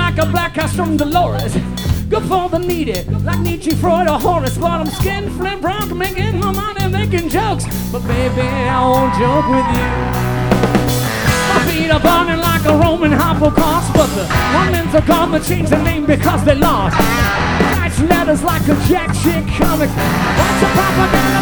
like a black house from Dolores. Good for the needy, like Nietzsche, Freud, or Horace. But I'm skin flip rock, making my money, making jokes. But baby, I won't joke with you. My feet are burning like a Roman Holocaust. But the women's are gonna change their name because they lost. Writes letters like a jack chick comic. What's a propaganda?